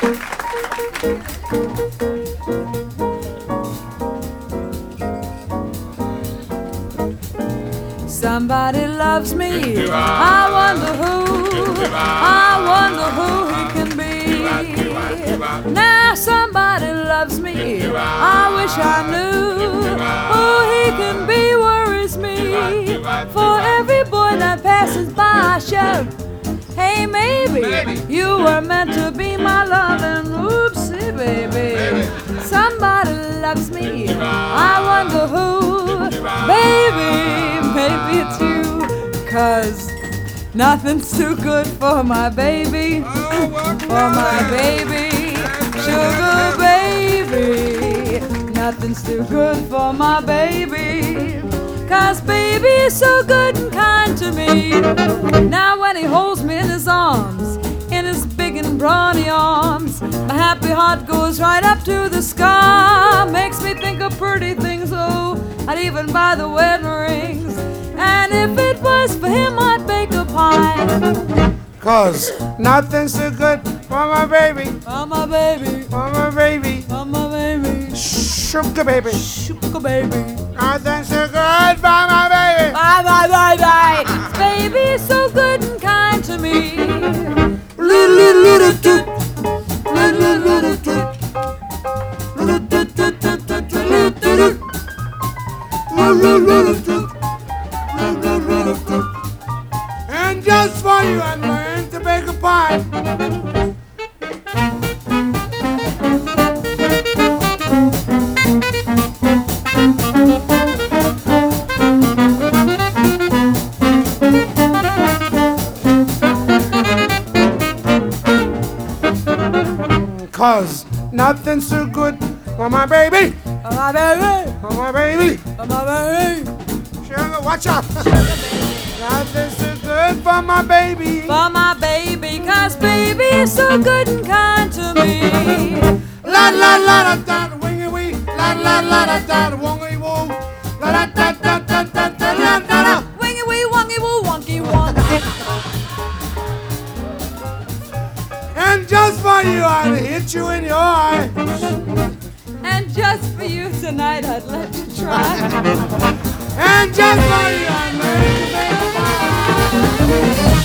Somebody loves me. I wonder who. I wonder who he can be. Now somebody loves me. I wish I knew who he can be. Worries me. For every boy that passes by, I shout, hey, maybe you were meant to be my loving. Oopsie, baby. Somebody loves me. I wonder who. Baby, maybe it's you. 'Cause nothing's too good for my baby. For my baby. Sugar baby. Nothing's too good for my baby. 'Cause baby is so good and kind to me. Now when he holds me in his arms, in his big and brawny arms, my happy heart goes right up to the sky. Makes me think of pretty things, oh, I'd even buy the wedding rings. And if it was for him, I'd bake a pie. 'Cause nothing's too good for my baby. For my baby. For my baby. For my baby. Sugar baby. Sugar baby. Nothing's too good for my baby. Bye, bye, bye, bye. Baby is so good and kind to me. And just for you, I'm going to bake a pie. Cause nothing's too good for my baby. For my baby. For my baby. For my baby. Sugar, watch out. Nothing's too good for my baby. For my baby, 'cause baby is so good and kind to me. La la la da da wingy wee. La la la da da wongy woo. La da da da da da da da da da. Wingy wee, wongy woo, wonky wonk. And just for you, I'd hit you in your eye. And just for you tonight, I'd let you try. And just for you, I'm ready to make a pie.